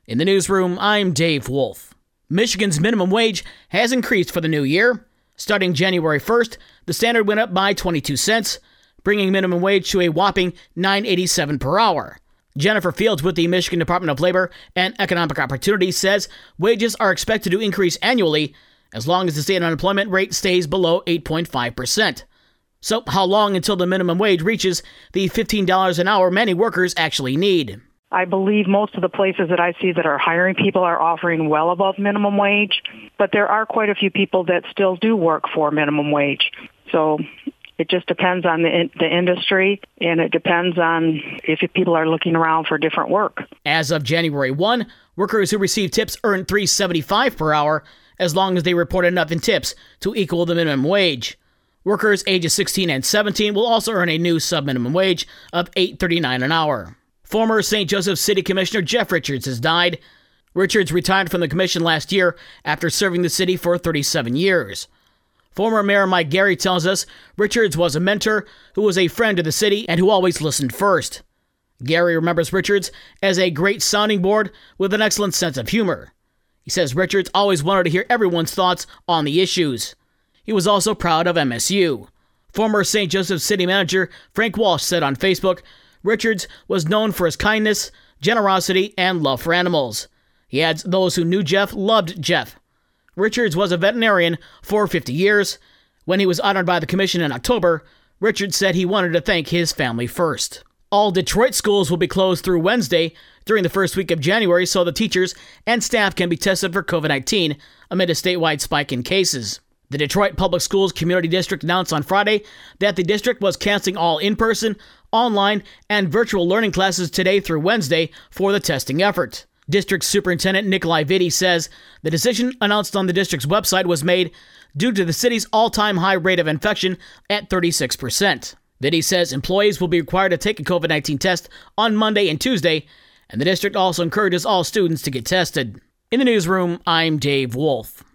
In the newsroom, I'm Dave Wolf. Michigan's minimum wage has increased for the new year. Starting January 1st, the standard went up by 22 cents, bringing minimum wage to a whopping $9.87 per hour. Jennifer Fields with the Michigan Department of Labor and Economic Opportunity says wages are expected to increase annually as long as the state unemployment rate stays below 8.5%. So how long until the minimum wage reaches the $15 an hour many workers actually need? I believe most of the places that I see that are hiring people are offering well above minimum wage, but there are quite a few people that still do work for minimum wage. So it just depends on the industry, and it depends on if people are looking around for different work. As of January 1, workers who receive tips earn $3.75 per hour as long as they report enough in tips to equal the minimum wage. Workers ages 16 and 17 will also earn a new sub-minimum wage of $8.39 an hour. Former St. Joseph City Commissioner Jeff Richards has died. Richards retired from the commission last year after serving the city for 37 years. Former Mayor Mike Gary tells us Richards was a mentor who was a friend to the city and who always listened first. Gary remembers Richards as a great sounding board with an excellent sense of humor. He says Richards always wanted to hear everyone's thoughts on the issues. He was also proud of MSU. Former St. Joseph City Manager Frank Walsh said on Facebook, Richards was known for his kindness, generosity, and love for animals. He adds those who knew Jeff loved Jeff. Richards was a veterinarian for 50 years. When he was honored by the commission in October, Richards said he wanted to thank his family first. All Detroit schools will be closed through Wednesday during the first week of January so the teachers and staff can be tested for COVID-19 amid a statewide spike in cases. The Detroit Public Schools Community District announced on Friday that the district was canceling all in-person, online, and virtual learning classes today through Wednesday for the testing effort. District Superintendent Nikolai Vitti says the decision announced on the district's website was made due to the city's all-time high rate of infection at 36%. Vitti says employees will be required to take a COVID-19 test on Monday and Tuesday, and the district also encourages all students to get tested. In the newsroom, I'm Dave Wolf.